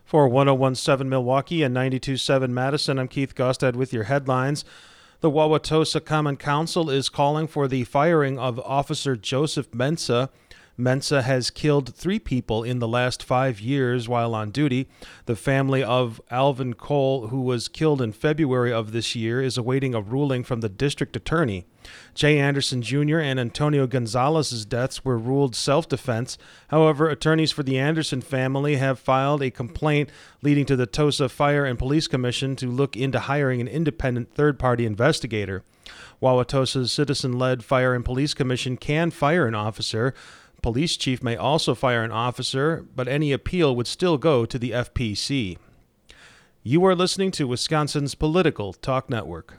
For 1017 Milwaukee and 92.7 Madison, I'm Keith Gostad with your headlines. The Wauwatosa Common Council is calling for the firing of Officer Joseph Mensah. Mensah has killed 3 people in the last 5 years while on duty. The family of Alvin Cole, who was killed in February of this year, is awaiting a ruling from the district attorney. Jay Anderson Jr. and Antonio Gonzalez's deaths were ruled self-defense. However, attorneys for the Anderson family have filed a complaint leading to the Tosa Fire and Police Commission to look into hiring an independent third-party investigator. Wauwatosa's citizen-led Fire and Police Commission can fire an officer. Police chief may also fire an officer, but any appeal would still go to the FPC. You are listening to Wisconsin's Political Talk Network.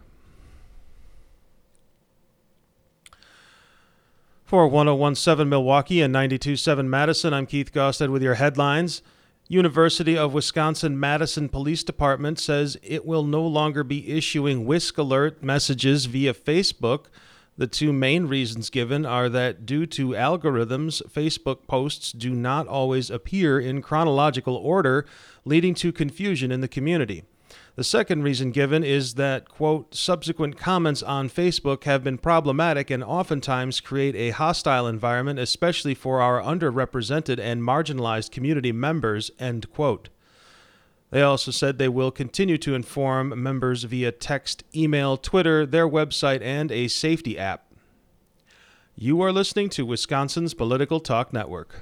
For 1017 Milwaukee and 92.7 Madison, I'm Keith Gostad with your headlines. University of Wisconsin-Madison Police Department says it will no longer be issuing Whisk Alert messages via Facebook. The 2 main reasons given are that due to algorithms, Facebook posts do not always appear in chronological order, leading to confusion in the community. The second reason given is that, quote, subsequent comments on Facebook have been problematic and oftentimes create a hostile environment, especially for our underrepresented and marginalized community members, end quote. They also said they will continue to inform members via text, email, Twitter, their website, and a safety app. You are listening to Wisconsin's Political Talk Network.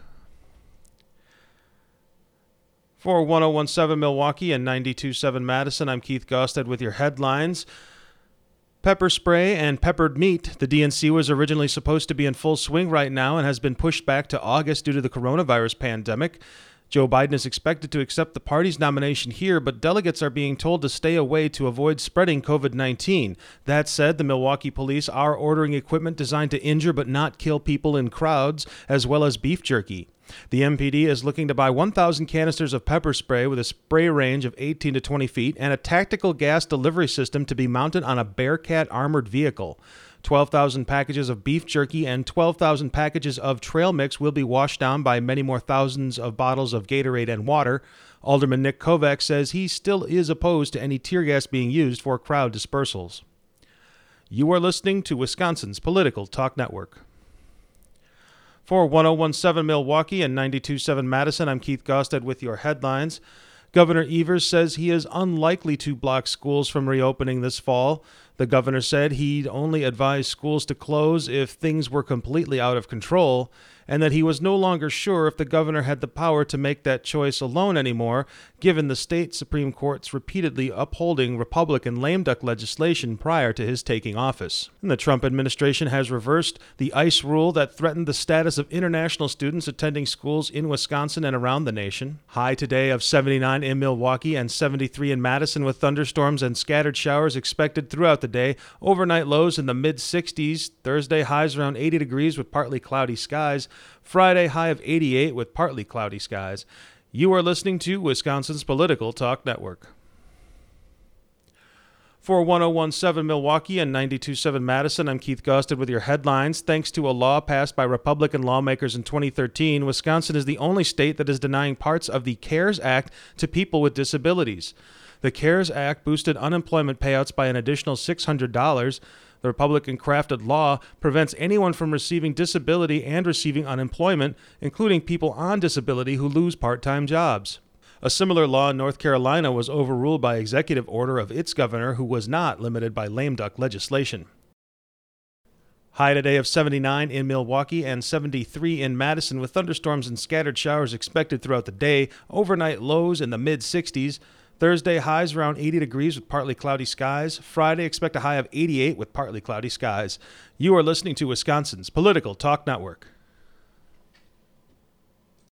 For 1017 Milwaukee and 92.7 Madison, I'm Keith Gostad with your headlines. Pepper spray and peppered meat. The DNC was originally supposed to be in full swing right now and has been pushed back to August due to the coronavirus pandemic. Joe Biden is expected to accept the party's nomination here, but delegates are being told to stay away to avoid spreading COVID-19. That said, the Milwaukee police are ordering equipment designed to injure but not kill people in crowds, as well as beef jerky. The MPD is looking to buy 1,000 canisters of pepper spray with a spray range of 18 to 20 feet and a tactical gas delivery system to be mounted on a Bearcat armored vehicle. 12,000 packages of beef jerky and 12,000 packages of trail mix will be washed down by many more thousands of bottles of Gatorade and water. Alderman Nick Kovac says he still is opposed to any tear gas being used for crowd dispersals. You are listening to Wisconsin's Political Talk Network. For 1017 Milwaukee and 92.7 Madison, I'm Keith Gostad with your headlines. Governor Evers says he is unlikely to block schools from reopening this fall. The governor said he'd only advise schools to close if things were completely out of control, and that he was no longer sure if the governor had the power to make that choice alone anymore, given the state Supreme Court's repeatedly upholding Republican lame duck legislation prior to his taking office. And the Trump administration has reversed the ICE rule that threatened the status of international students attending schools in Wisconsin and around the nation. High today of 79 in Milwaukee and 73 in Madison, with thunderstorms and scattered showers expected throughout the day. Overnight lows in the mid-60s. Thursday highs around 80 degrees with partly cloudy skies. Friday high of 88 with partly cloudy skies. You are listening to Wisconsin's Political Talk Network. For 1017 Milwaukee and 92.7 Madison, I'm Keith Gostad with your headlines. Thanks to a law passed by Republican lawmakers in 2013, Wisconsin is the only state that is denying parts of the CARES Act to people with disabilities. The CARES Act boosted unemployment payouts by an additional $600. The Republican-crafted law prevents anyone from receiving disability and receiving unemployment, including people on disability who lose part-time jobs. A similar law in North Carolina was overruled by executive order of its governor, who was not limited by lame duck legislation. High today of 79 in Milwaukee and 73 in Madison, with thunderstorms and scattered showers expected throughout the day. Overnight lows in the mid-60s. Thursday highs around 80 degrees with partly cloudy skies. Friday expect a high of 88 with partly cloudy skies. You are listening to Wisconsin's Political Talk Network.